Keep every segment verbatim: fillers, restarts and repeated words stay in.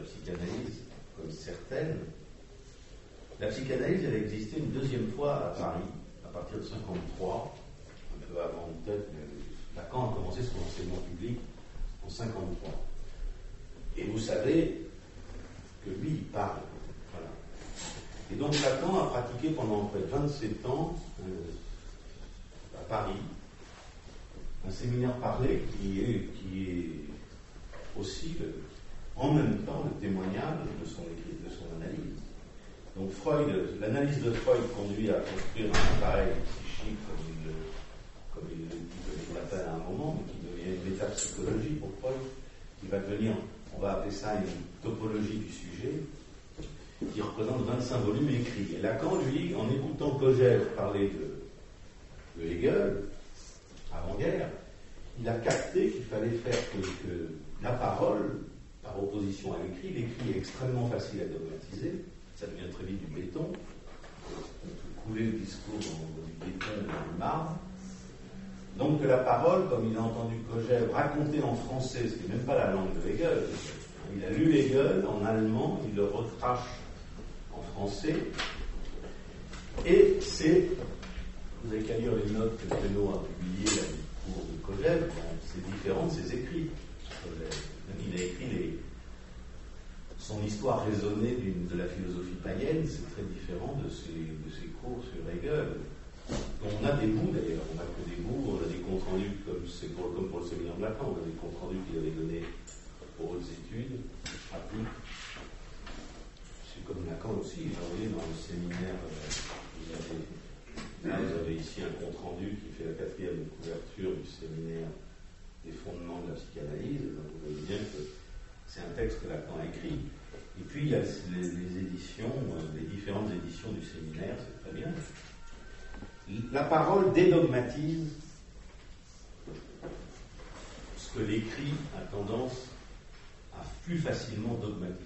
psychanalyse comme certaines. La psychanalyse, elle a existé une deuxième fois à Paris, à partir de cinquante-trois, un peu avant peut-être, mais Lacan a commencé son enseignement public en cinquante-trois. Et vous savez que lui, il parle. Voilà. Et donc Lacan a pratiqué pendant près de vingt-sept ans euh, à Paris un séminaire parlé qui est, qui est aussi le, en même temps le témoignage de son écrit, de son analyse. Donc Freud, l'analyse de Freud conduit à construire un appareil psychique comme il, comme il, comme il l'appelle à un moment, mais qui devient une métapsychologie pour Freud, qui va devenir, on va appeler ça une topologie du sujet, qui représente vingt-cinq volumes écrits. Et Lacan, lui, en écoutant Kojève parler de, de Hegel, avant-guerre, il a capté qu'il fallait faire que, que la parole, par opposition à l'écrit, l'écrit est extrêmement facile à dogmatiser, ça devient très vite du béton, on peut couler le discours dans du béton et dans du marbre. Donc que la parole, comme il a entendu Kojève raconter en français, ce qui n'est même pas la langue de Hegel, il a lu Hegel en allemand, il le recrache en français, et c'est, vous n'avez qu'à lire les notes que Pénaud a publiées là, du cours de Kojève, c'est différent de ses écrits. Il a écrit les, son histoire raisonnée d'une, de la philosophie païenne, c'est très différent de ses, de ses cours sur Hegel. On a des bouts d'ailleurs, on n'a que des bouts, on a des comptes rendus comme, c'est pour, comme pour le séminaire de Lacan, on a des comptes rendus qu'il avait donnés aux hautes études, pratiques. C'est comme Lacan aussi, vous voyez, dans le séminaire, euh, vous, avez, là, vous avez ici un compte rendu qui fait la quatrième couverture du séminaire des fondements de la psychanalyse, donc vous voyez bien que c'est un texte que Lacan a écrit. Et puis il y a les, les éditions, les différentes éditions du séminaire, c'est très bien. La parole dédogmatise ce que l'écrit a tendance à plus facilement dogmatiser.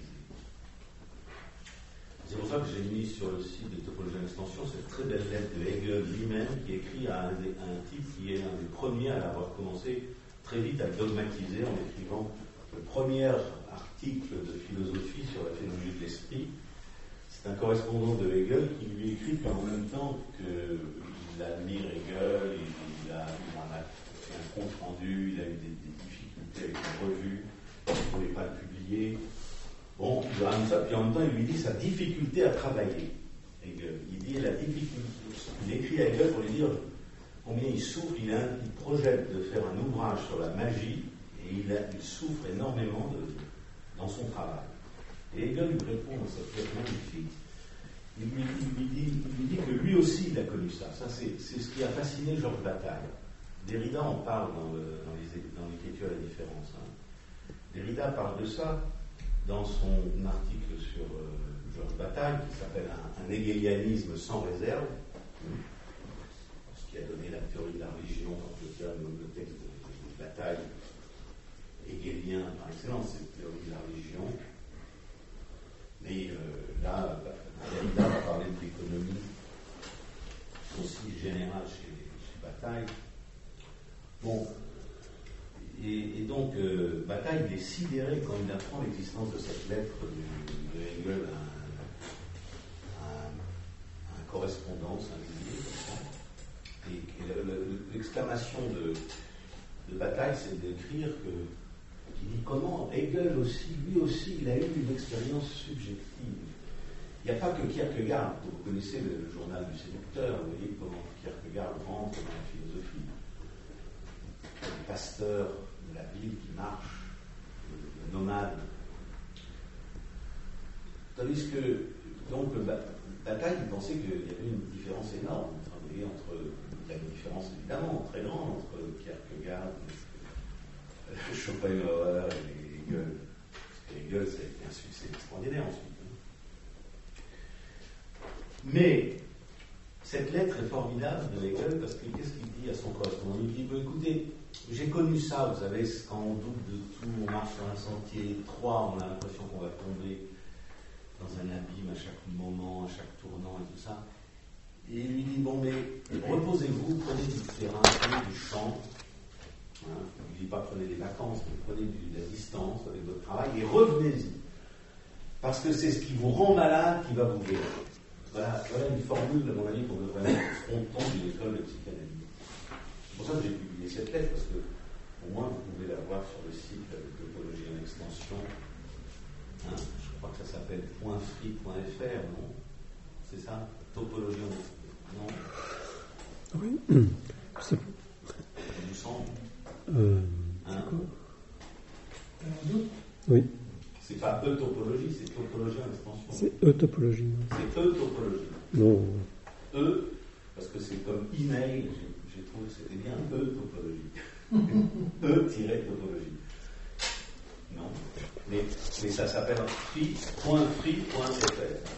C'est pour ça que j'ai mis sur le site de Topologie en extension cette très belle lettre de Hegel lui-même qui écrit à un, à un type qui est un des premiers à l'avoir commencé très vite à dogmatiser en écrivant le premier article de philosophie sur la phénoménologie de l'esprit. C'est un correspondant de Hegel qui lui écrit qu'en même temps qu'il admire Hegel, il, il, a, il en a fait un compte rendu, il a eu des, des difficultés avec une revue, il ne voulait pas le publier. Bon, il ramène ça, puis en même temps il lui dit sa difficulté à travailler. Hegel. Il dit la difficulté. Il écrit à Hegel pour lui dire combien il souffre, il, a, il projette de faire un ouvrage sur la magie, et il, a, il souffre énormément de, dans son travail. Et Hegel lui répond dans cette lettre magnifique. Il lui, il, lui dit, il lui dit que lui aussi il a connu ça. Ça c'est, c'est ce qui a fasciné Georges Bataille. Derrida en parle dans, le, dans, les, dans l'écriture à la différence. Hein. Derrida parle de ça dans son article sur euh, Georges Bataille, qui s'appelle un, un hegelianisme sans réserve, ce qui a donné la théorie de la religion, dans le terme, le texte de, de Bataille, hegelien par excellence, c'est la théorie de la religion. Mais euh, là, Derrida va parler de l'économie aussi générale chez, chez Bataille. Bon, et, et donc euh, Bataille il est sidéré quand il apprend l'existence de cette lettre de, de Hegel à un, à un, un correspondant singulier. Et, et le, le, l'exclamation de, de Bataille, c'est d'écrire que il dit comment Hegel aussi, lui aussi, il a eu une expérience subjective. Il n'y a pas que Kierkegaard, vous connaissez le, le journal du séducteur, vous voyez comment Kierkegaard rentre dans la philosophie. Le pasteur de la ville qui marche, le, le nomade. Tandis que, donc, Bataille, il pensait qu'il y avait une différence énorme, vous voyez, entre, il y a une différence évidemment très grande entre Kierkegaard, Schopenhauer et Hegel. Parce que Hegel, ça a été un succès extraordinaire ensuite. Mais cette lettre est formidable de Hegel parce que qu'est-ce qu'il dit à son correspondant? Il dit, bon, écoutez, j'ai connu ça, vous savez, quand on doute de tout, on marche sur un sentier étroit, on a l'impression qu'on va tomber dans un abîme à chaque moment, à chaque tournant et tout ça. Et il lui dit, bon, mais reposez-vous, prenez du terrain, prenez du champ. Hein, il ne dit pas prenez des vacances, mais prenez du, de la distance avec votre travail et revenez-y. Parce que c'est ce qui vous rend malade qui va vous guérir. Voilà, voilà une formule, à mon avis, qu'on devrait mettre au fronton d'une école de psychanalyse. C'est pour ça que j'ai publié cette lettre, parce que au moins vous pouvez la voir sur le site de Topologie en extension. Hein, je crois que ça s'appelle .free point f r, non? C'est ça? Topologie en extension. Non? Oui. Ça vous semble? Euh, hein? Oui. C'est pas E-topologie, c'est topologie en extension. C'est E-topologie. C'est E-topologie. Non. E, parce que c'est comme email, j'ai, j'ai trouvé que c'était bien E-topologie. E-topologie. Non. Mais, mais ça s'appelle free point free point f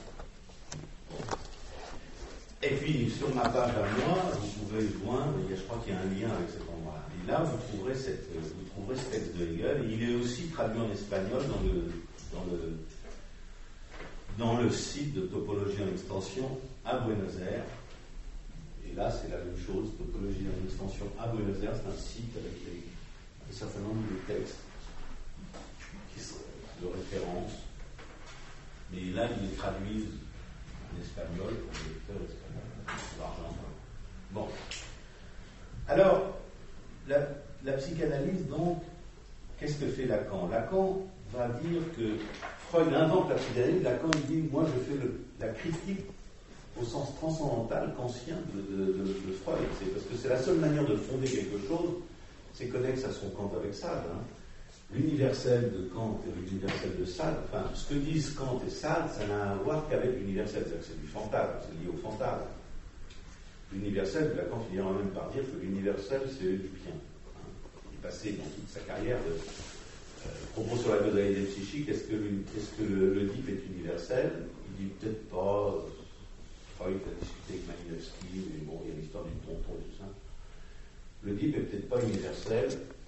r. Et puis, sur ma page à moi, vous pouvez joindre, je crois qu'il y a un lien avec cet endroit-là. Et là, vous trouverez, cette, vous trouverez ce texte de Hegel. Et il est aussi traduit en espagnol dans le, dans le, dans le site de Topologie en extension à Buenos Aires. Et là, c'est la même chose. Topologie en extension à Buenos Aires, c'est un site avec les, un certain nombre de textes qui sont de référence. Mais là, ils les traduisent en espagnol pour les lecteurs espagnols. Bon. Alors, la, la psychanalyse, donc, qu'est-ce que fait Lacan? Lacan va dire que Freud invente la psychanalyse. Lacan, il dit, moi, je fais le, la critique au sens transcendantal kantien de, de, de, de Freud. C'est parce que c'est la seule manière de fonder quelque chose, c'est connexe à son Kant avec Sade. Hein. L'universel de Kant et l'universel de Sade, enfin, ce que disent Kant et Sade, ça n'a à voir qu'avec l'universel, c'est-à-dire que c'est du fantasme, c'est lié au fantasme. L'universel, Lacan finira même par dire que l'universel, c'est Oedipien. Hein. Il est passé dans toute sa carrière de euh, propos sur la causalité psychique, est-ce que, est-ce que le, le Oedipe est universel? Il dit peut-être pas. Freud a discuté avec Malinowski, mais bon, il y a l'histoire du tonton et tout ça. Le Oedipe est peut-être pas universel.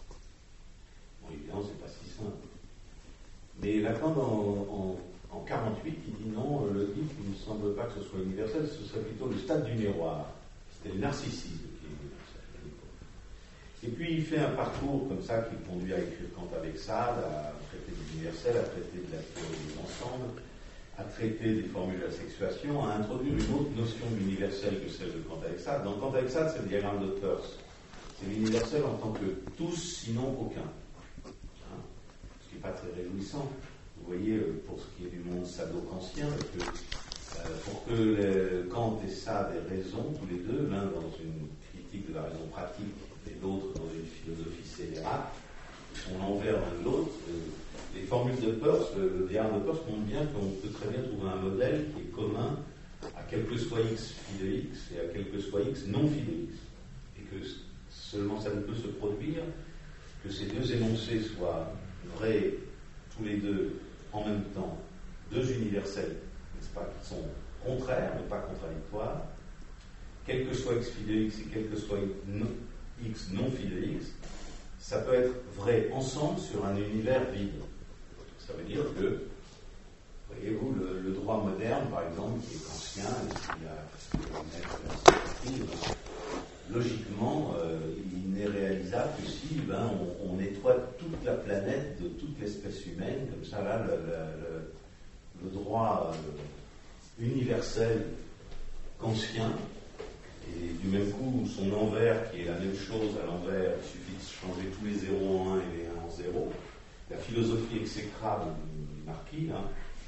Bon, évidemment, c'est pas si simple. Mais Lacan, en, en, en quarante-huit, il dit non, le Oedipe, il ne semble pas que ce soit universel, ce serait plutôt le stade du miroir. C'était le narcissisme qui est universel à l'époque. Et puis, il fait un parcours comme ça qui conduit à écrire Kant avec Sade, à traiter de l'universel, à traiter de la théorie des ensembles, à traiter des formules de la sexuation, à introduire une autre notion d'universel que celle de Kant avec Sade. Dans Kant avec Sade, c'est le diagramme de Peirce. C'est l'universel en tant que tous, sinon aucun. Hein, ce qui n'est pas très réjouissant. Vous voyez, pour ce qui est du monde sado-kantien, que, euh, pour que les, Kant et Sade aient raison, tous les deux, l'un dans une critique de la raison pratique et l'autre dans une philosophie scélérate, ils sont l'envers l'un de l'autre. Euh, les formules de Peirce, le, le diagramme de Peirce montre bien qu'on peut très bien trouver un modèle qui est commun à quel que soit x phi de x et à quel que soit x non phi de x. Et que seulement ça ne peut se produire que ces deux énoncés soient vrais tous les deux en même temps, deux universels, n'est-ce pas, qui sont contraires mais pas contradictoires, quel que soit x phi de x et quel que soit x non phi de x, ça peut être vrai ensemble sur un univers vide. Ça veut dire que, voyez-vous, le, le droit moderne, par exemple, qui est kantien, et qui a logiquement, euh, il n'est réalisable que si ben, on, on nettoie toute la planète de toute l'espèce humaine, comme ça, là, le, le, le droit euh, universel kantien, et du même coup, son envers, qui est la même chose à l'envers, il suffit de changer tous les zéros en un et les un en zéro. La philosophie exécrable du Marquis, hein,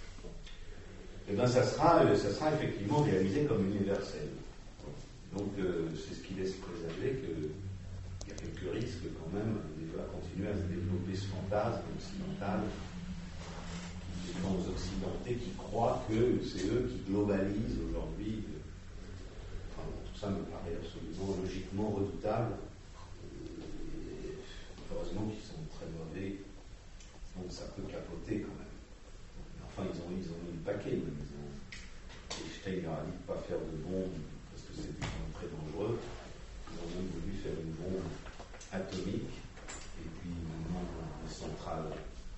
et bien ça sera, ça sera effectivement réalisé comme universel. Donc euh, c'est ce qui laisse présager qu'il y a quelques risques quand même de continuer à se développer ce fantasme occidental, des gens occidentais qui croient que c'est eux qui globalisent aujourd'hui. Enfin, tout ça me paraît absolument logiquement redoutable. Et heureusement qu'ils sont très mauvais. Donc ça peut capoter quand même. Enfin, ils ont, ils ont mis le paquet. Ils ont, Einstein leur a dit de ne pas faire de bombe parce que c'était très dangereux. Ils ont même voulu faire une bombe atomique et puis maintenant des centrales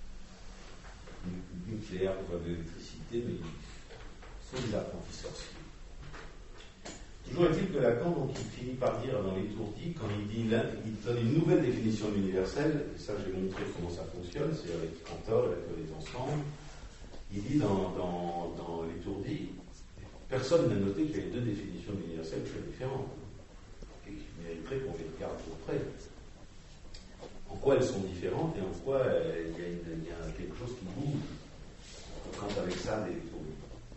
nucléaires pour de l'électricité, mais ils sont des apprentis sorciers. Toujours est-il que Lacan, donc, il finit par dire dans l'étourdi, quand il dit là, il donne une nouvelle définition de l'universel, et ça j'ai montré comment ça fonctionne, c'est avec Cantor et la théorie des ensembles. il dit dans, dans, dans l'étourdi, personne n'a noté qu'il y avait deux définitions de l'universel très différentes, et qui mériteraient qu'on les regarde de près. En quoi elles sont différentes et en quoi euh, il, y a une, il y a quelque chose qui bouge quand avec ça des l'étourdi.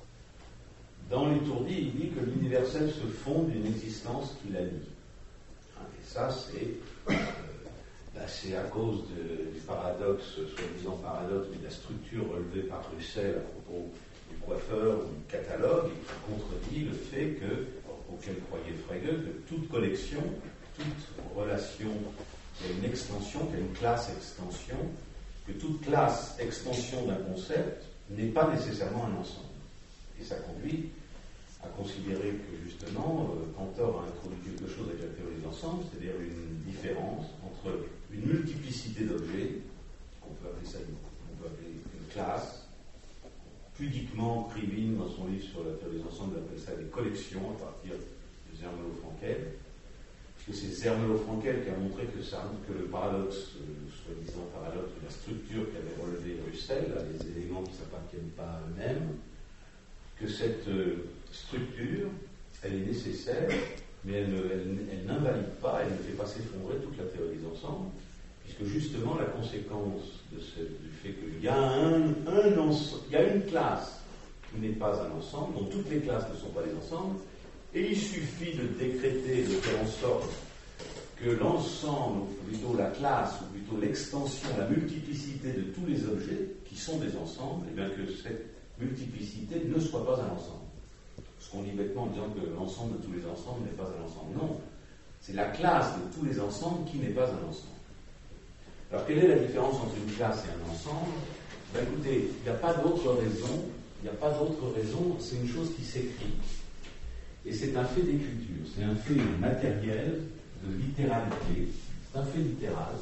Dans l'étourdi, il dit que l'universel se fonde d'une existence qui la nie. Et ça, c'est, euh, là, c'est à cause de, du paradoxe, soi-disant paradoxe, de la structure relevée par Russell à propos du coiffeur ou du catalogue, et qui contredit le fait que, auquel croyait Frege, que toute collection, toute relation qui a une extension, qui a une classe extension, que toute classe extension d'un concept n'est pas nécessairement un ensemble. Et ça conduit à considérer que justement, euh, Cantor a introduit quelque chose avec la théorie de l'ensemble, c'est-à-dire une différence entre une multiplicité d'objets, qu'on peut appeler ça une, on peut appeler une classe. Pudiquement, Krivine, dans son livre sur la théorie des ensembles, appelle ça des collections à partir de Zermelo-Frankel, puisque c'est Zermelo-Frankel qui a montré que, ça, que le paradoxe, euh, soi-disant paradoxe de la structure qu'avait relevé Russell, là, les éléments qui ne s'appartiennent pas à eux-mêmes, que cette euh, structure, elle est nécessaire, mais elle, elle, elle n'invalide pas, elle ne fait pas s'effondrer toute la théorie des ensembles, puisque justement la conséquence de ce, du fait qu'il y a un, un ensemble, il y a une classe qui n'est pas un ensemble, dont toutes les classes ne sont pas des ensembles, et il suffit de décréter, de faire en sorte que l'ensemble, ou plutôt la classe, ou plutôt l'extension, la multiplicité de tous les objets qui sont des ensembles, et bien que cette multiplicité ne soit pas un ensemble. Ce qu'on dit bêtement en disant que l'ensemble de tous les ensembles n'est pas un ensemble. Non, c'est la classe de tous les ensembles qui n'est pas un ensemble. Alors quelle est la différence entre une classe et un ensemble? Ben écoutez, il n'y a pas d'autre raison, il n'y a pas d'autre raison, c'est une chose qui s'écrit. Et c'est un fait d'écriture, c'est un fait matériel, de littéralité, c'est un fait littéral.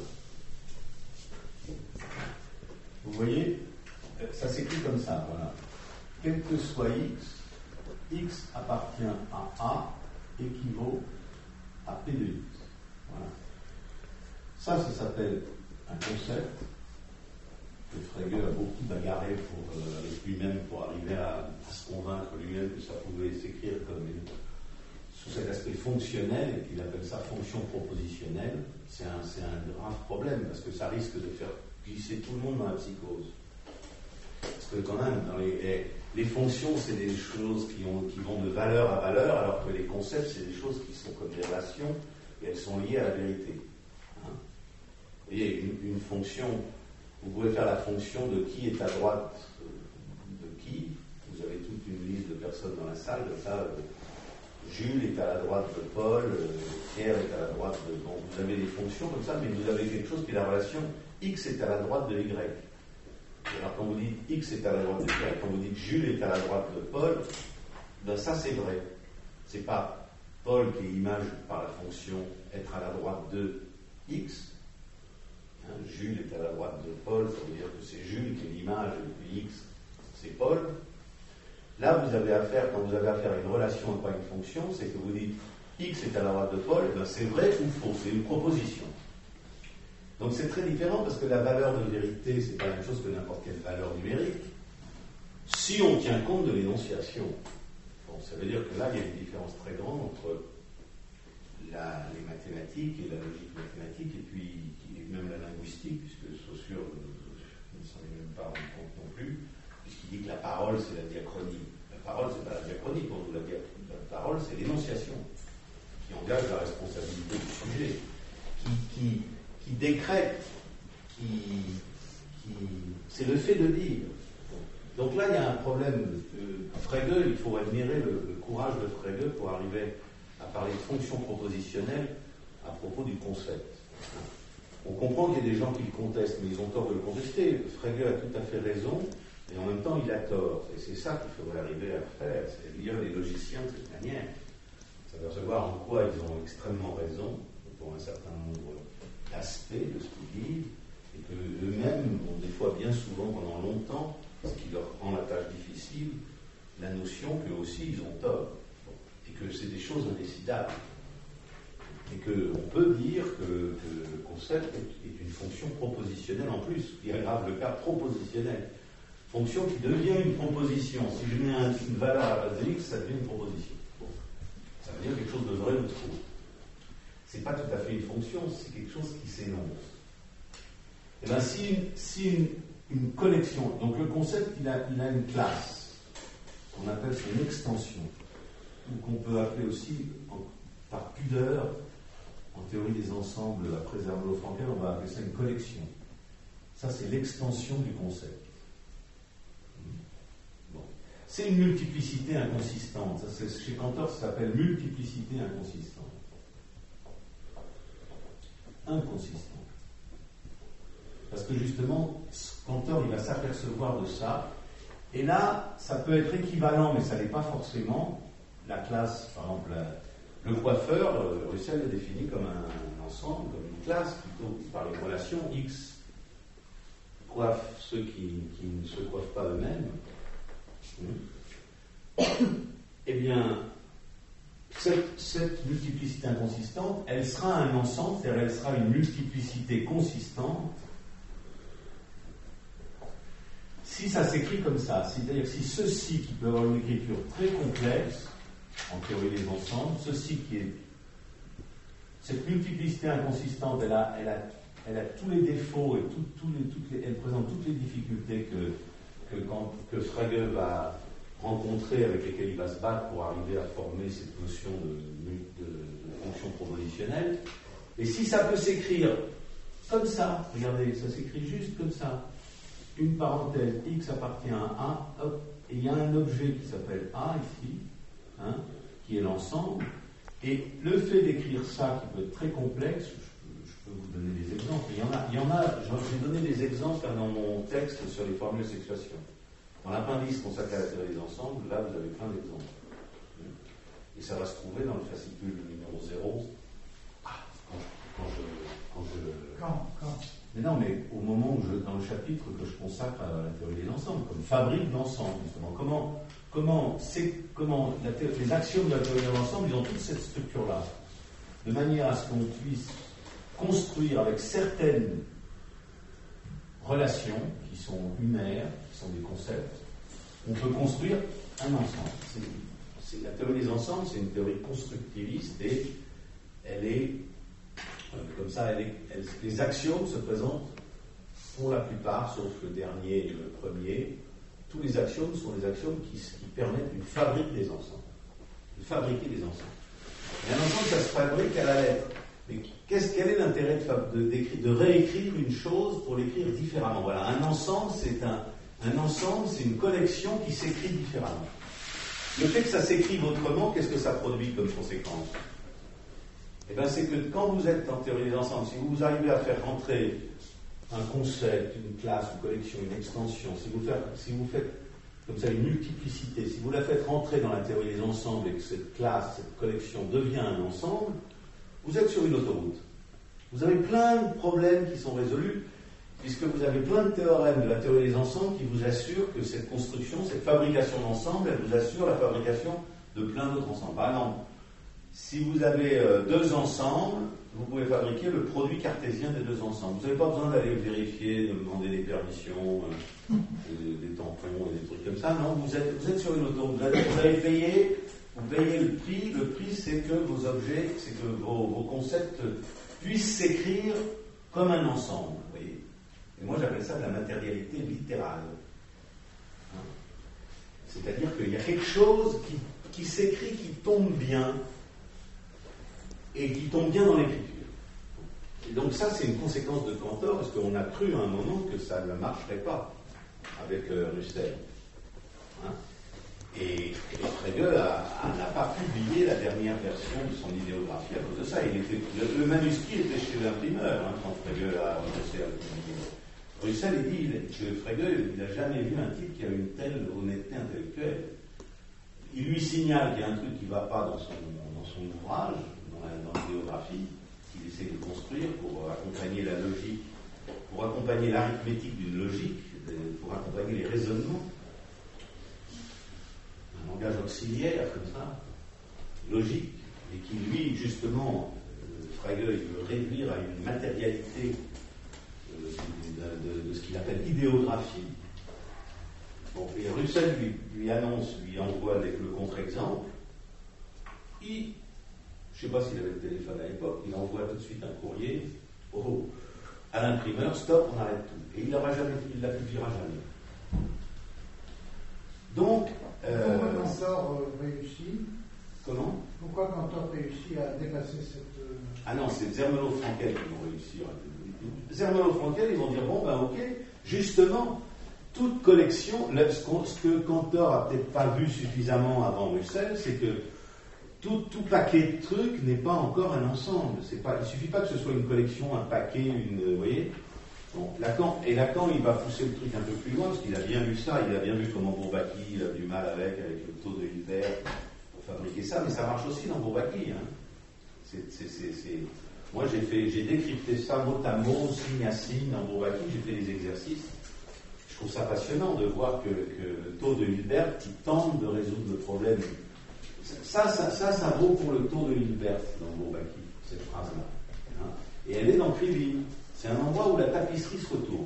Vous voyez, ça s'écrit comme ça, voilà. Quel que soit x, x appartient à A équivaut à P de x. Voilà. Ça, ça s'appelle un concept que Frege a beaucoup bagarré pour, euh, avec lui-même pour arriver à, à se convaincre lui-même que ça pouvait s'écrire comme une, sous cet aspect fonctionnel, et qu'il appelle ça fonction propositionnelle. C'est un, c'est un grave problème parce que ça risque de faire glisser tout le monde dans la psychose. Parce que quand même, dans les, les, les fonctions, c'est des choses qui, ont, qui vont de valeur à valeur, alors que les concepts, c'est des choses qui sont comme des relations, et elles sont liées à la vérité. Hein? Vous voyez, une, une fonction, vous pouvez faire la fonction de qui est à droite de qui. Vous avez toute une liste de personnes dans la salle, comme ça, euh, Jules est à la droite de Paul, euh, Pierre est à la droite de... Bon, vous avez des fonctions comme ça, mais vous avez quelque chose qui est la relation X est à la droite de Y. Alors quand vous dites X est à la droite de Pierre, quand vous dites Jules est à la droite de Paul, ben ça c'est vrai. C'est pas Paul qui est image par la fonction être à la droite de X. Hein, Jules est à la droite de Paul, ça veut dire que c'est Jules qui est l'image et puis X c'est Paul. Là vous avez affaire, quand vous avez affaire à une relation et pas une fonction, c'est que vous dites X est à la droite de Paul, ben c'est vrai ou faux, c'est une proposition. Donc c'est très différent parce que la valeur de vérité, c'est pas la même chose que n'importe quelle valeur numérique. Si on tient compte de l'énonciation, bon, ça veut dire que là, il y a une différence très grande entre la, les mathématiques et la logique mathématique, et puis et même la linguistique, puisque Saussure ne s'en est même pas rendu compte non plus, puisqu'il dit que la parole, c'est la diachronie. La parole, c'est pas la diachronie pour nous. La, la parole, c'est l'énonciation qui engage la responsabilité du sujet, qui... qui qui décrète, qui, qui, c'est le fait de dire. Donc là, il y a un problème. Euh, Frege, il faut admirer le, le courage de Frege pour arriver à parler de fonction propositionnelle à propos du concept. On comprend qu'il y a des gens qui le contestent, mais ils ont tort de le contester. Frege a tout à fait raison, et en même temps, il a tort. Et c'est ça qu'il faudrait arriver à faire, c'est lire les logiciens de cette manière. S'apercevoir en quoi ils ont extrêmement raison, pour un certain nombre d'aspects de ce qu'ils disent, et qu'eux-mêmes ont des fois, bien souvent, pendant longtemps, ce qui leur rend la tâche difficile, la notion qu'eux aussi ils ont tort, et que c'est des choses indécidables, et qu'on peut dire que, que le concept est, est une fonction propositionnelle en plus, qui aggrave le cas propositionnel. fonction qui devient une proposition. Si je mets un, une valeur à la base de x, ça devient une proposition. Bon. Ça veut dire quelque chose de vrai ou de faux. C'est pas tout à fait une fonction, c'est quelque chose qui s'énonce. Et bien si, une, si une, une collection, donc le concept il a, il a une classe, qu'on appelle ça une extension, ou qu'on peut appeler aussi en, par pudeur, en théorie des ensembles, après Zermelo-Fraenkel, on va appeler ça une collection. Ça c'est l'extension du concept. Bon. C'est une multiplicité inconsistante. Ça, c'est, chez Cantor, ça s'appelle multiplicité inconsistante. Inconsistante. Parce que justement, Cantor, il va s'apercevoir de ça. Et là, ça peut être équivalent, mais ça n'est pas forcément. La classe, par exemple, la, le coiffeur, euh, Russell le définit comme un, un ensemble, comme une classe, plutôt par les relations X coiffent ceux qui, qui ne se coiffent pas eux-mêmes. Mmh. Eh bien, cette, cette multiplicité inconsistante, elle sera un ensemble, c'est-à-dire elle sera une multiplicité consistante si ça s'écrit comme ça. C'est-à-dire si ceci qui peut avoir une écriture très complexe, en théorie des ensembles, ceci qui est... Cette multiplicité inconsistante, elle a, elle a, elle a tous les défauts et tout, tout les, toutes les, elle présente toutes les difficultés que, que, quand, que Frege va rencontrer, avec lesquelles il va se battre pour arriver à former cette notion de, de, de fonction propositionnelle. Et si ça peut s'écrire comme ça, regardez, ça s'écrit juste comme ça, une parenthèse, x appartient à A, hop, et il y a un objet qui s'appelle A ici, hein, qui est l'ensemble, et le fait d'écrire ça, qui peut être très complexe, je peux, je peux vous donner des exemples, il y en a, il y en a, j'ai donné des exemples dans mon texte sur les formules sexuation. Dans l'appendice consacré à la théorie des ensembles, là vous avez plein d'exemples. Et ça va se trouver dans le fascicule numéro zéro. Ah, quand, quand je... Quand, je, quand, quand Mais non, mais au moment où je, dans le chapitre que je consacre à la théorie des ensembles, comme fabrique d'ensemble, justement, comment, comment, c'est, comment la thé- les axiomes de la théorie de l'ensemble, ils ont toute cette structure-là, de manière à ce qu'on puisse construire avec certaines relations qui sont unaires, qui sont des concepts, on peut construire un ensemble. C'est, c'est, la théorie des ensembles, c'est une théorie constructiviste et elle est comme ça, elle est, elle, les axiomes se présentent pour la plupart, sauf le dernier et le premier. Tous les axiomes sont des axiomes qui, qui permettent une fabrique des ensembles, de fabriquer des ensembles. Et un ensemble, ça se fabrique à la lettre. Mais qu'est-ce, quel est l'intérêt de, de, de réécrire une chose pour l'écrire différemment? Voilà, un ensemble, c'est un, un ensemble, c'est une collection qui s'écrit différemment. Le fait que ça s'écrive autrement, qu'est-ce que ça produit comme conséquence? Eh bien, c'est que quand vous êtes en théorie des ensembles, si vous arrivez à faire rentrer un concept, une classe, une collection, une extension, si vous faites, si vous faites comme ça une multiplicité, si vous la faites rentrer dans la théorie des ensembles et que cette classe, cette collection devient un ensemble, vous êtes sur une autoroute. Vous avez plein de problèmes qui sont résolus, puisque vous avez plein de théorèmes de la théorie des ensembles qui vous assurent que cette construction, cette fabrication d'ensemble, elle vous assure la fabrication de plein d'autres ensembles. Par exemple, si vous avez euh, deux ensembles, vous pouvez fabriquer le produit cartésien des deux ensembles. Vous n'avez pas besoin d'aller vérifier, de demander des permissions, euh, des, des tampons et des trucs comme ça. Non, vous êtes, vous êtes sur une autoroute. Vous, vous avez payé, vous payez le prix. Le prix, c'est que vos objets, c'est que vos, vos concepts puissent s'écrire comme un ensemble. Vous voyez. Et moi, j'appelle ça de la matérialité littérale. Hein? C'est-à-dire qu'il y a quelque chose qui, qui s'écrit, qui tombe bien, et qui tombe bien dans l'écriture. Et donc ça, c'est une conséquence de Cantor, parce qu'on a cru à un moment que ça ne marcherait pas avec euh, Russell. Hein? Et, et Frege n'a pas publié la dernière version de son idéographie à cause de ça. Il était, le, le manuscrit était chez l'imprimeur hein, quand Frege a Russell a publié. Russell, il dit il, que Frege, il n'a jamais vu un type qui a une telle honnêteté intellectuelle. Il lui signale qu'il y a un truc qui ne va pas dans son, dans son ouvrage, dans l'idéographie, qu'il essaie de construire pour accompagner la logique, pour accompagner l'arithmétique d'une logique, pour accompagner les raisonnements. Un langage auxiliaire comme ça, logique, et qui lui, justement, euh, Frege, il veut réduire à une matérialité euh, de, de, de ce qu'il appelle idéographie. Bon, et Russell lui, lui annonce, lui envoie les, le contre-exemple. Il, je ne sais pas s'il avait le téléphone à l'époque, il envoie tout de suite un courrier au, à l'imprimeur, stop, on arrête tout. Et il ne la publiera jamais. Donc, euh, pourquoi Cantor euh, réussit Comment Pourquoi Cantor réussit à dépasser cette... Euh... Ah non, c'est Zermelo-Frankel qui vont réussir. Zermelo-Frankel, ils vont dire, bon, ben ok, justement, toute collection, ce que Cantor n'a peut-être pas vu suffisamment avant Russell, c'est que tout, tout paquet de trucs n'est pas encore un ensemble. C'est pas, il ne suffit pas que ce soit une collection, un paquet, une... Vous voyez bon, Lacan, et Lacan, il va pousser le truc un peu plus loin, parce qu'il a bien vu ça, il a bien vu comment Bourbaki a du mal avec, avec le taux de Hilbert, pour fabriquer ça, mais ça marche aussi dans Bourbaki. Hein. C'est, c'est, c'est, c'est... Moi, j'ai, fait, j'ai décrypté ça mot à mot, signe à signe, dans Bourbaki, j'ai fait des exercices. Je trouve ça passionnant de voir que, que le taux de Hilbert, qui tente de résoudre le problème. Ça, ça, ça, ça vaut pour le taux de Hilbert dans Bourbaki, cette phrase-là. Hein. Et elle est dans Krivine. C'est un endroit où la tapisserie se retourne.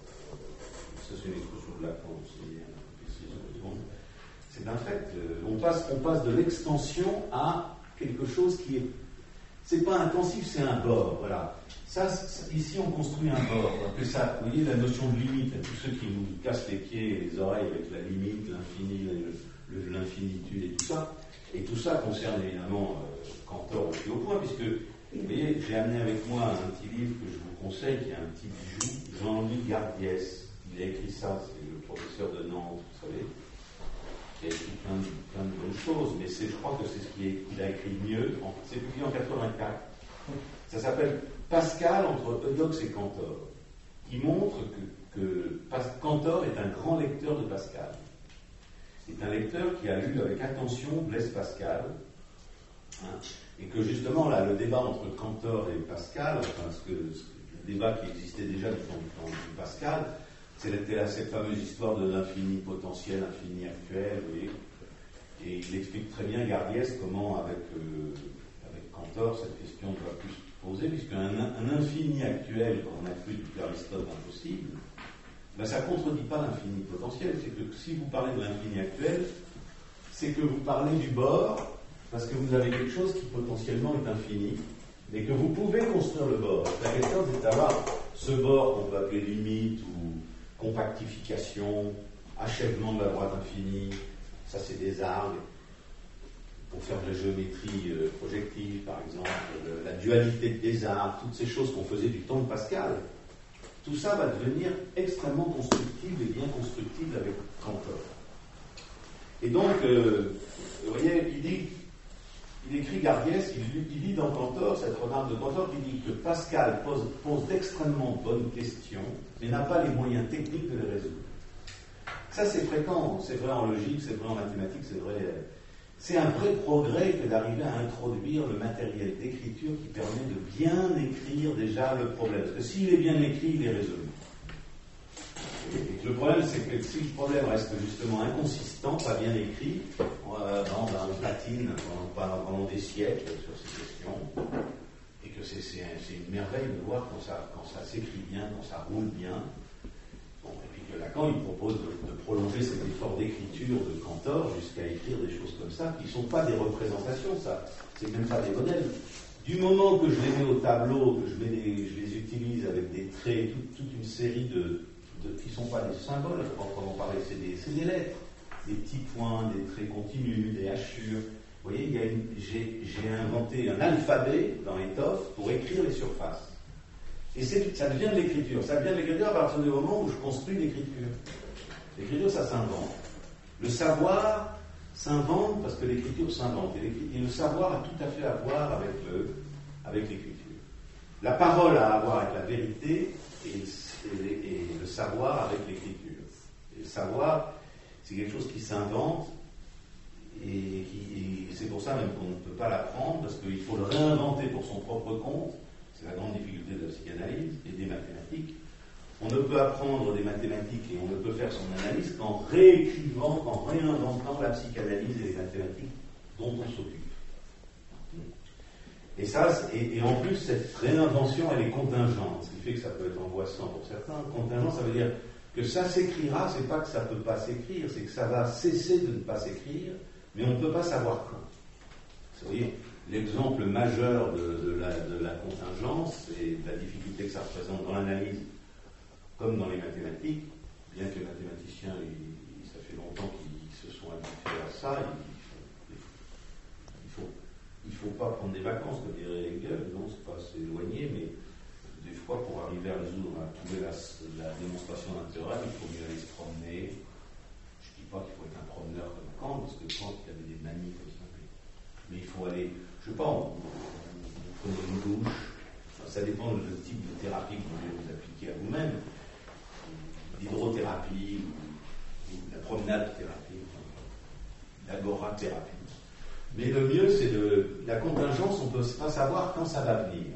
Ça, c'est une expression de Lacan aussi. La tapisserie se retourne. C'est un fait. On passe, on passe de l'extension à quelque chose qui est. C'est pas intensif, c'est un bord. Voilà. Ça, ça, ici, on construit un bord. Que ça, vous voyez la notion de limite. Tous ceux qui nous cassent les pieds et les oreilles avec la limite, l'infini, le, le, l'infinitude et tout ça. Et tout ça concerne évidemment euh, Cantor au plus haut point, puisque, vous voyez, j'ai amené avec moi un petit livre que je vous conseille, qui est un petit bijou, Jean-Louis Gardiès. Il a écrit ça, c'est le professeur de Nantes, vous savez, qui a écrit plein de, plein de bonnes choses, mais c'est, je crois que c'est ce qu'il a écrit mieux. C'est publié en quatre-vingt-quatre. Ça s'appelle Pascal entre Eudoxe et Cantor. Il montre que, que Cantor est un grand lecteur de Pascal. C'est un lecteur qui a lu avec attention Blaise Pascal, hein, et que justement, là, le débat entre Cantor et Pascal, enfin, ce que, ce, le débat qui existait déjà dans, dans, dans Pascal, c'était là, cette fameuse histoire de l'infini potentiel, infini actuel, vous voyez, et il explique très bien, Gardiès, comment, avec, euh, avec Cantor, cette question doit plus se poser, puisqu'un un infini actuel, qu'on a cru depuis Aristote impossible, ben, ça ne contredit pas l'infini potentiel. C'est que si vous parlez de l'infini actuel, c'est que vous parlez du bord, parce que vous avez quelque chose qui potentiellement est infini, mais que vous pouvez construire le bord. La question, c'est d'avoir ce bord qu'on peut appeler limite, ou compactification, achèvement de la droite infinie, ça c'est des arcs, pour faire de la géométrie euh, projective, par exemple, le, la dualité des arcs, toutes ces choses qu'on faisait du temps de Pascal. Tout ça va devenir extrêmement constructible et bien constructible avec Cantor. Et donc, euh, vous voyez, il dit, il écrit Gardiès, il, il dit dans Cantor, cette remarque de Cantor, qui dit que Pascal pose, pose d'extrêmement bonnes questions, mais n'a pas les moyens techniques de les résoudre. Ça, c'est fréquent, c'est vrai en logique, c'est vrai en mathématiques, c'est vrai. C'est un vrai progrès que d'arriver à introduire le matériel d'écriture qui permet de bien écrire déjà le problème. Parce que s'il est bien écrit, il est résolu. Et le problème, c'est que si le problème reste justement inconsistant, pas bien écrit, euh, ben, on patine pendant, pendant des siècles sur ces questions, et que c'est, c'est, c'est une merveille de voir quand ça, quand ça s'écrit bien, quand ça roule bien. Bon, et puis que Lacan, il propose de, de prolonger cet effort d'écriture de Cantor jusqu'à écrire des choses comme ça, qui ne sont pas des représentations, ça, c'est même pas des modèles. Du moment que je les mets au tableau, que je, mets des, je les utilise avec des traits, toute, toute une série de, de qui ne sont pas des symboles, proprement parler, c'est des, c'est des lettres, des petits points, des traits continus, des hachures. Vous voyez, il y a une, j'ai, j'ai inventé un alphabet dans l'étoffe pour écrire les surfaces. Et c'est, ça devient de l'écriture. Ça devient de l'écriture à partir du moment où je construis l'écriture. L'écriture, ça s'invente. Le savoir s'invente parce que l'écriture s'invente. Et, et le savoir a tout à fait à voir avec, le, avec l'écriture. La parole a à voir avec la vérité et, et, et le savoir avec l'écriture. Et le savoir, c'est quelque chose qui s'invente et, qui, et c'est pour ça même qu'on ne peut pas l'apprendre parce qu'il faut le réinventer pour son propre compte. C'est la grande difficulté de la psychanalyse et des mathématiques. On ne peut apprendre des mathématiques et on ne peut faire son analyse qu'en réécrivant, qu'en réinventant la psychanalyse et les mathématiques dont on s'occupe. Et ça, et, et en plus, cette réinvention, elle est contingente, ce qui fait que ça peut être angoissant pour certains. Contingent, ça veut dire que ça s'écrira, c'est pas que ça peut pas s'écrire, c'est que ça va cesser de ne pas s'écrire, mais on ne peut pas savoir quand. Vous voyez, l'exemple majeur de, de, la, de la contingence et de la difficulté que ça représente dans l'analyse, comme dans les mathématiques, bien que les mathématiciens, ils, ça fait longtemps qu'ils se sont habitués à ça, il faut, il faut pas prendre des vacances, comme dirait Hegel, non, c'est pas s'éloigner, mais des fois, pour arriver à résoudre, à trouver la, la démonstration d'un théorème, il faut mieux aller se promener. Je ne dis pas qu'il faut être un promeneur comme Kant, parce que Kant, il y avait des manies comme ça. Mais, mais il faut aller, je ne sais pas, on, on, on prenez une douche. Enfin, ça dépend du type de thérapie que vous voulez vous appliquer à vous-même. L'hydrothérapie, ou, ou la promenade-thérapie, l'agora-thérapie. Mais le mieux, c'est de la contingence, on ne peut pas savoir quand ça va venir.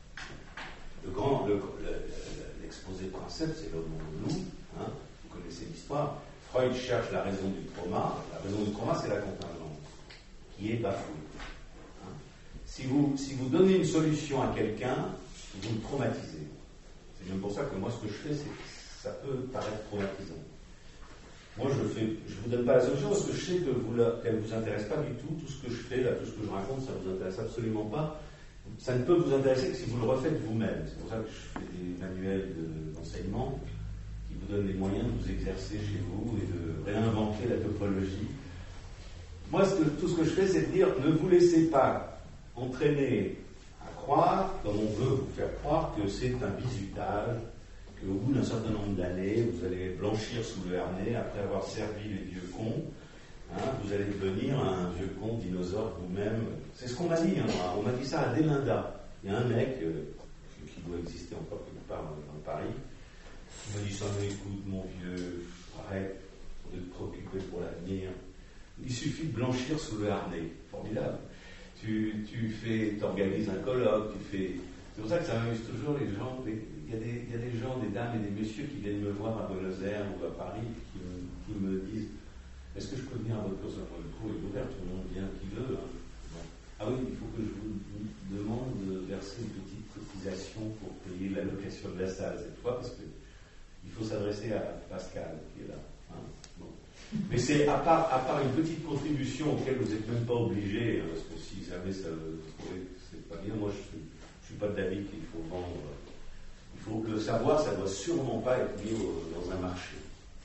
Le grand, le, le, l'exposé principe, c'est l'homme au loup, hein, vous connaissez l'histoire. Freud cherche la raison du trauma. La raison du trauma, c'est la contingence, qui est bafouée. Hein. Si, vous, si vous donnez une solution à quelqu'un, vous le traumatisez. C'est même pour ça que moi, ce que je fais, c'est que ça peut paraître traumatisant. Moi, je fais, je vous donne pas la solution parce que je sais que vous la, qu'elle ne vous intéresse pas du tout. Tout ce que je fais, là, tout ce que je raconte, ça ne vous intéresse absolument pas. Ça ne peut vous intéresser que si vous le refaites vous-même. C'est pour ça que je fais des manuels de, d'enseignement qui vous donnent les moyens de vous exercer chez vous et de réinventer la topologie. Moi, ce que, tout ce que je fais, c'est de dire, ne vous laissez pas entraîner à croire, comme on veut vous faire croire, que c'est un bizutage, qu'au bout d'un certain nombre d'années, vous allez blanchir sous le harnais après avoir servi les vieux cons. Hein, vous allez devenir un vieux con dinosaure vous-même. C'est ce qu'on m'a dit. Hein. On m'a dit ça à Delinda. Il y a un mec euh, qui doit exister encore quelque part dans, dans Paris. Il m'a dit ça, mais écoute, mon vieux, arrête de te préoccuper pour l'avenir. Il suffit de blanchir sous le harnais. Formidable. Tu, tu fais, t'organises un colloque, tu fais. C'est pour ça que ça m'amuse toujours les gens. Il y a des, il y a des gens, des dames et des messieurs qui viennent me voir à Buenos Aires ou à Paris, qui me, qui me disent. Est-ce que je peux venir à votre cours? Le cours est ouvert, tout le monde vient qui veut. Hein. Bon. Ah oui, il faut que je vous demande de verser une petite cotisation pour payer la location de la salle cette fois, parce qu'il faut s'adresser à Pascal qui est là. Hein. Bon. Mais c'est à part, à part une petite contribution auquel vous n'êtes même pas obligé, hein, parce que si jamais ça vous trouvez que c'est pas bien, moi je ne suis, je suis pas d'avis qu'il faut vendre. Il faut le savoir, ça ne doit sûrement pas être mis au, dans un marché.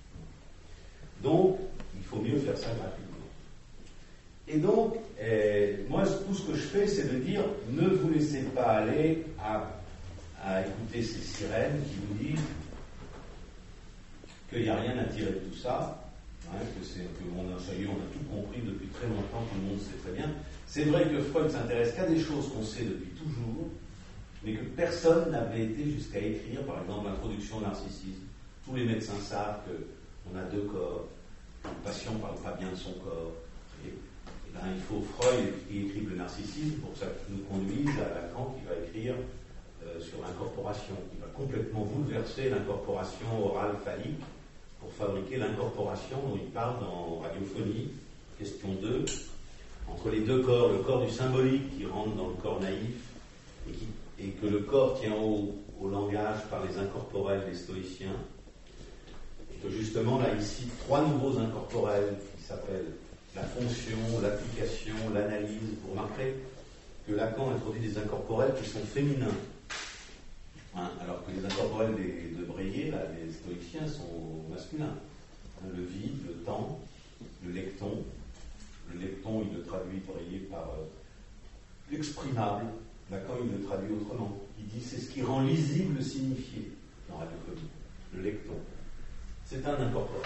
Donc, il faut mieux faire ça gratuitement. Et donc, euh, moi, tout ce que je fais, c'est de dire, ne vous laissez pas aller à, à écouter ces sirènes qui vous disent qu'il n'y a rien à tirer de tout ça, hein, que c'est que on a, ça y est, on a tout compris depuis très longtemps, tout le monde sait très bien. C'est vrai que Freud ne s'intéresse qu'à des choses qu'on sait depuis toujours, mais que personne n'avait été jusqu'à écrire, par exemple, l'introduction au narcissisme. Tous les médecins savent qu'on a deux corps. Le patient ne parle pas bien de son corps. Et, et là, il faut Freud qui écrive le narcissisme pour que ça nous conduise à Lacan qui va écrire euh, sur l'incorporation. Il va complètement bouleverser l'incorporation orale phallique pour fabriquer l'incorporation dont il parle dans Radiophonie, question deux, entre les deux corps, le corps du symbolique qui rentre dans le corps naïf et, qui, et que le corps tient au, au langage par les incorporels des stoïciens. Que justement, là, ici, trois nouveaux incorporels qui s'appellent la fonction, l'application, l'analyse. Vous remarquerez que Lacan introduit des incorporels qui sont féminins. Hein, alors que les incorporels des, de Breillet, là, les stoïciens, sont masculins. Hein, le vide, le temps, le lecton. Le lecton, il le traduit, Breillet, par euh, l'exprimable. Lacan, il le traduit autrement. Il dit c'est ce qui rend lisible le signifié dans Radiophonie, le lecton. C'est un incorporel.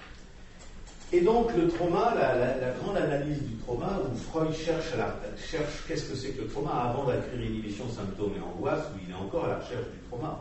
Et donc le trauma, la, la, la grande analyse du trauma, où Freud cherche, à la, cherche qu'est-ce que c'est que le trauma avant d'écrire Inhibition, symptômes et angoisse, où il est encore à la recherche du trauma.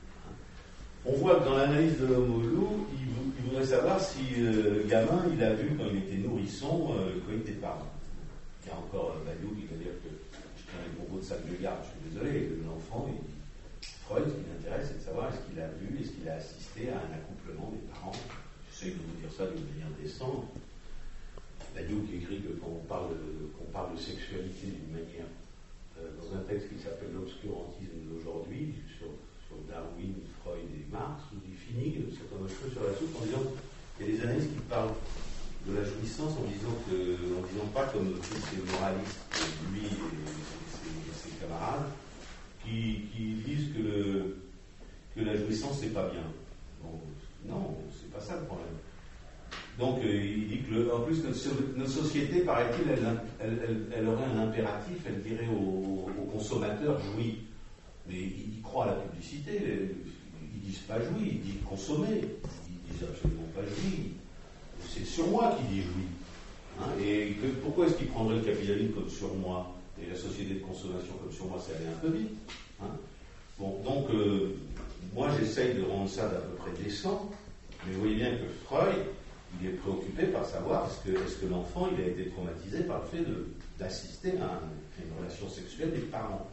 On voit que dans l'analyse de l'homme au loup, il, il voudrait savoir si euh, le gamin, il a vu quand il était nourrisson, euh, quoi il était parent. Il y a encore euh, Badiou qui va dire que je tiens les propos de salle de garde, je suis désolé, l'enfant, il, Freud, ce qui l'intéresse, c'est de savoir est-ce qu'il a vu, est-ce qu'il a assisté à un accouplement des parents. J'essaie de vous dire ça d'une manière décente. Badiou qui écrit que quand on parle de, qu'on parle de sexualité d'une manière, euh, dans un texte qui s'appelle L'obscurantisme d'aujourd'hui, sur, sur Darwin, Freud et Marx, où il finit, c'est comme un cheveu sur la soupe, en disant qu'il y a des analystes qui parlent de la jouissance en disant, que, en disant pas comme tous ces moralistes, lui et ses, ses camarades, qui, qui disent que, le, que la jouissance c'est pas bien. Bon, non, c'est pas ça le problème. Donc euh, il dit que, le, en plus, notre, notre société, paraît-il, elle, elle, elle, elle aurait un impératif, elle dirait aux, aux consommateurs jouis. Mais ils croient à la publicité, ils disent pas jouis, ils disent consommer, ils disent absolument pas jouis. C'est sur moi qui dit jouis. Hein, et que, pourquoi est-ce qu'ils prendraient le capitalisme comme sur moi et la société de consommation comme sur moi? Ça allait un peu vite. Hein. Bon, donc, euh, moi j'essaye de rendre ça d'à peu près décent, mais vous voyez bien que Freud, il est préoccupé par savoir est-ce que, est-ce que l'enfant il a été traumatisé par le fait de, d'assister à, un, à une relation sexuelle des parents.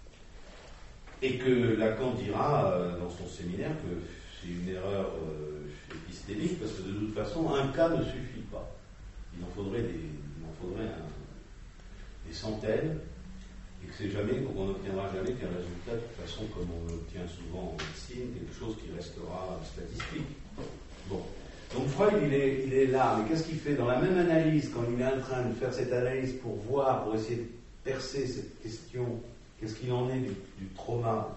Et que Lacan dira euh, dans son séminaire que c'est une erreur euh, épistémique parce que de toute façon un cas ne suffit pas. Il en faudrait des, il en faudrait un, des centaines et que c'est jamais, qu'on n'obtiendra jamais qu'un résultat de toute façon comme on l'obtient souvent en médecine, quelque chose qui restera statistique. Bon. Donc Freud il est, il est là, mais qu'est-ce qu'il fait dans la même analyse quand il est en train de faire cette analyse pour voir, pour essayer de percer cette question? Qu'est-ce qu'il en est du, du trauma?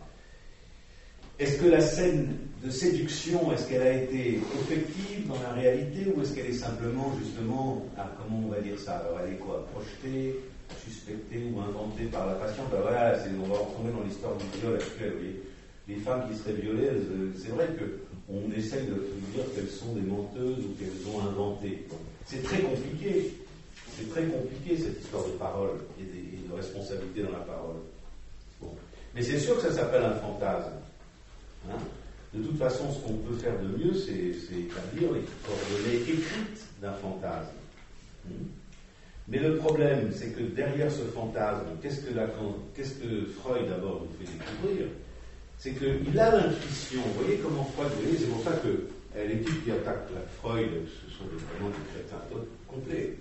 Est-ce que la scène de séduction, est-ce qu'elle a été effective dans la réalité ou est-ce qu'elle est simplement, justement, ah, comment on va dire ça? Alors elle est quoi? Projetée, suspectée ou inventée par la patiente? Ben voilà, c'est, on va retomber dans l'histoire du viol actuel. Vous voyez. Les femmes qui seraient violées, elles, c'est vrai qu'on essaye de dire qu'elles sont des menteuses ou qu'elles ont inventé. C'est très compliqué. C'est très compliqué cette histoire de parole et de, et de responsabilité dans la parole. Bon. Mais c'est sûr que ça s'appelle un fantasme. Hein? De toute façon, ce qu'on peut faire de mieux, c'est, c'est établir les coordonnées écrites d'un fantasme. Hum? Mais le problème, c'est que derrière ce fantasme, qu'est-ce que, Lacan, qu'est-ce que Freud d'abord nous fait découvrir? C'est qu'il a l'intuition. Vous voyez comment Freud, vous voyez, c'est pour ça que eh, l'équipe qui attaque la Freud, ce sont des, vraiment des crétins complets.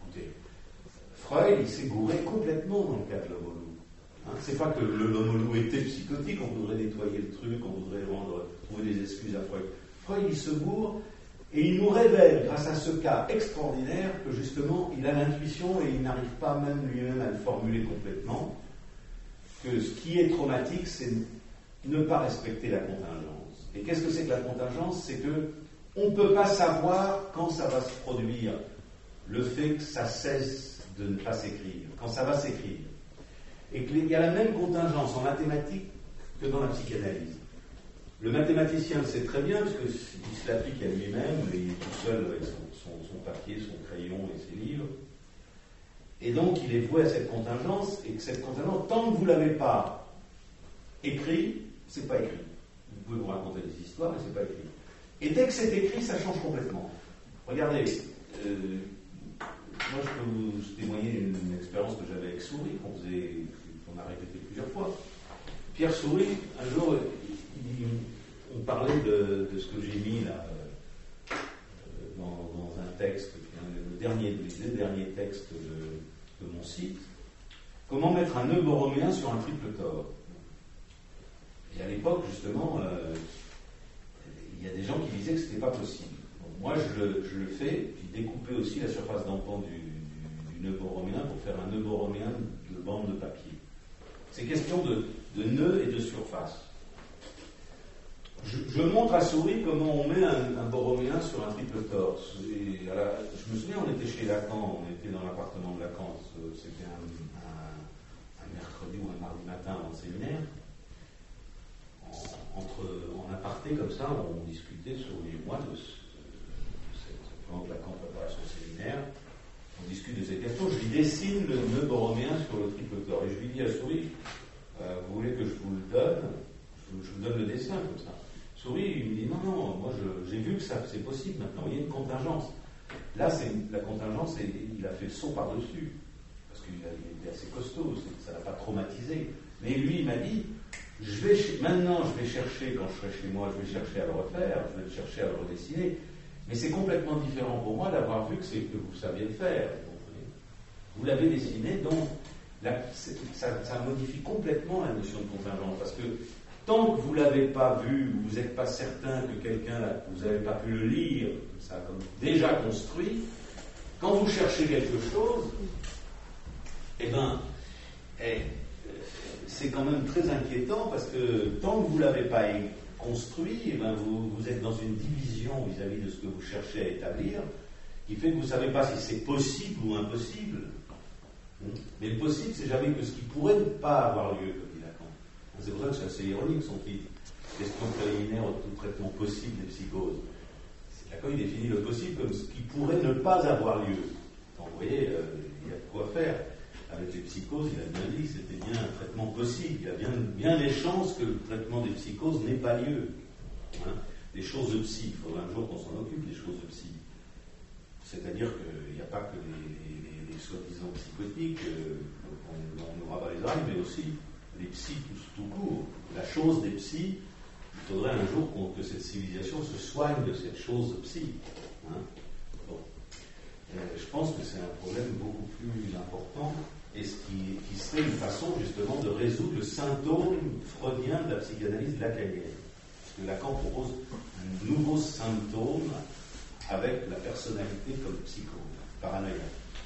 Freud, il s'est gouré complètement dans le cas de l'homme au loup. Hein, c'est pas que le l'homme au loup était psychotique, on voudrait nettoyer le truc, on voudrait rendre, trouver des excuses à Freud. Freud, il se gourre et il nous révèle, grâce à ce cas extraordinaire, que justement, il a l'intuition et il n'arrive pas même lui-même à le formuler complètement, que ce qui est traumatique, c'est ne pas respecter la contingence. Et qu'est-ce que c'est que la contingence? C'est que on ne peut pas savoir quand ça va se produire, le fait que ça cesse de ne pas s'écrire, quand ça va s'écrire. Et qu'il y a la même contingence en mathématiques que dans la psychanalyse. Le mathématicien le sait très bien, parce qu'il se l'applique à lui-même, il est tout seul avec son, son, son papier, son crayon et ses livres. Et donc il est voué à cette contingence, et que cette contingence, tant que vous ne l'avez pas écrit, c'est pas écrit. Vous pouvez vous raconter des histoires, mais c'est pas écrit. Et dès que c'est écrit, ça change complètement. Regardez, euh, moi je peux vous témoigner d'une expérience que j'avais avec Souris, qu'on faisait, qu'on a répété plusieurs fois. Pierre Souris, un jour, il, on parlait de, de ce que j'ai mis là, euh, dans, dans un texte, le dernier, le dernier texte de, de mon site, comment mettre un nœud borroméen sur un triple tore. Et à l'époque, justement, euh, il y a des gens qui disaient que ce n'était pas possible. Bon, moi, je le, je le fais, puis découper aussi la surface d'empan du, du, du nœud borroméen pour faire un nœud borroméen de bande de papier. C'est question de, de nœud et de surface. Je, je montre à Souris comment on met un, un borroméen sur un triple torse. Et la, je me souviens, on était chez Lacan, on était dans l'appartement de Lacan, c'était un, un, un mercredi ou un mardi matin avant le séminaire. En, entre, en aparté comme ça, on discutait sur les mois de, de, de cette plan que Lacan préparait son séminaire. On discute de ces questions. Je lui dessine le nœud borroméen sur le triple tore. Et je lui dis à Souris, euh, vous voulez que je vous le donne? Je, je vous donne le dessin comme ça. Souris, il me dit non, non, moi je, j'ai vu que ça, c'est possible maintenant. Il y a une contingence. Là, c'est la contingence, et il a fait le saut par-dessus. Parce qu'il a, il était assez costaud, ça ne l'a pas traumatisé. Mais lui, il m'a dit, je vais, maintenant je vais chercher, quand je serai chez moi, je vais chercher à le refaire, je vais chercher à le redessiner. Mais c'est complètement différent pour moi d'avoir vu que, c'est, que vous saviez le faire. Vous l'avez dessiné, donc la, ça, ça modifie complètement la notion de contingence. Parce que tant que vous ne l'avez pas vu, vous n'êtes pas certain que quelqu'un, vous n'avez pas pu le lire, ça a comme déjà construit, quand vous cherchez quelque chose, eh bien, eh, c'est quand même très inquiétant parce que tant que vous ne l'avez pas construit, eh bien, vous, vous êtes dans une division vis-à-vis de ce que vous cherchez à établir, qui fait que vous ne savez pas si c'est possible ou impossible. Mais le possible, c'est jamais que ce qui pourrait ne pas avoir lieu, comme dit Lacan. C'est pour ça que c'est assez ironique son titre. Question préliminaire au tout traitement possible des psychoses. Lacan, il définit le possible comme ce qui pourrait ne pas avoir lieu. Donc, vous voyez, euh, il y a de quoi faire. Avec les psychoses, il a bien dit que c'était bien un traitement possible. Il y a bien, bien des chances que le traitement des psychoses n'ait pas lieu. Hein, des choses de psy. Il faudra un jour qu'on s'en occupe, des choses de psy. C'est-à-dire qu'il n'y a pas que les, les, les, les soi-disant psychotiques, euh, on, on nous rabat les oreilles, mais aussi les psys tout, tout court. La chose des psys, il faudrait un jour qu'on, que cette civilisation se soigne de cette chose de psy. Hein. Bon. Euh, je pense que c'est un problème beaucoup plus important et ce qui, qui serait une façon justement de résoudre le symptôme freudien de la psychanalyse lacanienne. Parce que Lacan propose un nouveau symptôme avec la personnalité comme psychose, paranoïaque.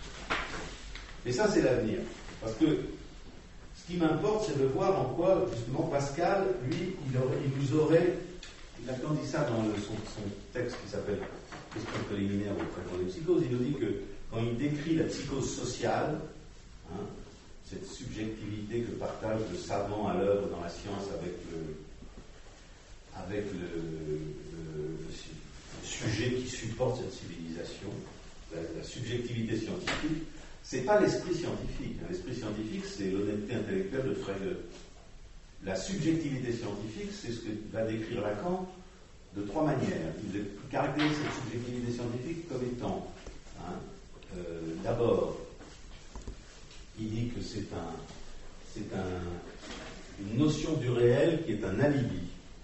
Mais ça, c'est l'avenir. Parce que ce qui m'importe, c'est de voir en quoi, justement, Pascal, lui, il, aurait, il nous aurait... Lacan dit ça dans le, son, son texte qui s'appelle Question préliminaire au traitement des psychoses. Il nous dit que quand il décrit la psychose sociale, hein, cette subjectivité que partage le savant à l'œuvre dans la science avec le, avec le, le, le, le sujet qui supporte cette civilisation, la, la subjectivité scientifique, c'est pas l'esprit scientifique. L'esprit scientifique, c'est l'honnêteté intellectuelle de Frege. La subjectivité scientifique, c'est ce que va décrire Lacan de trois manières. Il caractérise cette subjectivité scientifique comme étant, hein, euh, d'abord, il dit que c'est, un, c'est un, une notion du réel qui est un alibi.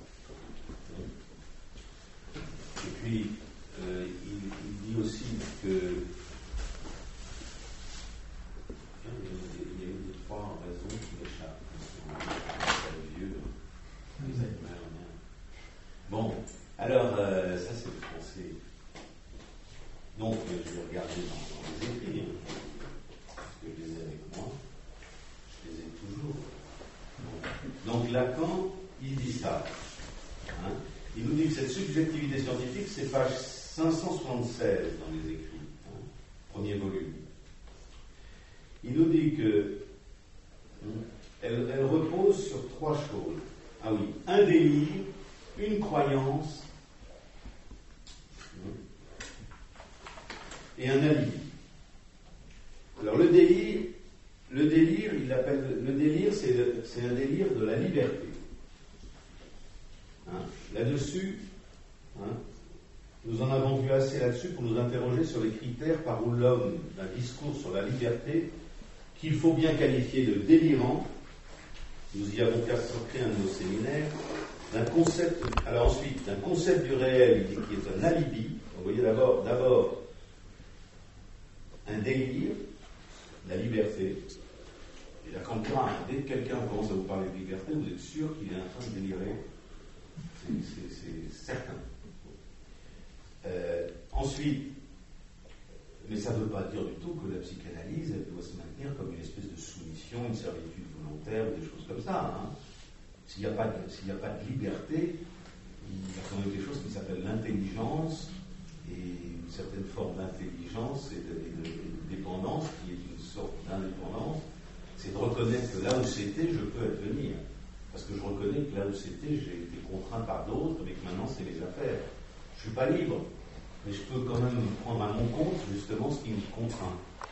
Et puis, euh, il, il dit aussi que il y a eu trois raisons qui m'échappent. Bon, alors, euh, ça c'est le français. Donc, euh, je vais regarder dans, dans les écrits, hein, parce que je les ai avec moi. Je les ai toujours. Bon. Donc, Lacan, il dit ça. Hein. Il nous dit que cette subjectivité scientifique, c'est page cinq cent soixante-seize dans les écrits, hein, premier volume. Il nous dit que hein, elle, elle repose sur trois choses. Ah oui, un délire, une croyance et un alibi. Alors le délire, le délire, il l'appelle le délire, c'est, le, c'est un délire de la liberté. Hein, là-dessus, hein, nous en avons vu assez là-dessus pour nous interroger sur les critères par où l'homme d'un discours sur la liberté, qu'il faut bien qualifier de délirant, nous y avons consacré un de nos séminaires, d'un concept, alors ensuite, d'un concept du réel qui est un alibi. Vous voyez d'abord, d'abord un délire, la liberté. Et là, quand dès que quelqu'un commence à vous parler de liberté, vous êtes sûr qu'il est en train de délirer. C'est, c'est, c'est certain. Euh, ensuite, mais ça ne veut pas dire du tout que la psychanalyse, elle doit se maintenir comme une espèce de soumission, une servitude volontaire, ou des choses comme ça. Hein. S'il n'y a pas de, s'il n'y a pas de liberté, il y a quand même quelque chose qui s'appelle l'intelligence, et une certaine forme d'intelligence et de, et de, et de dépendance, qui est une sorte d'indépendance, c'est de reconnaître que là où c'était, je peux advenir. Parce que je reconnais que là où c'était, j'ai été contraint par d'autres, mais que maintenant c'est mes affaires. Je ne suis pas libre, mais je peux quand même prendre à mon compte justement ce qui me contraint.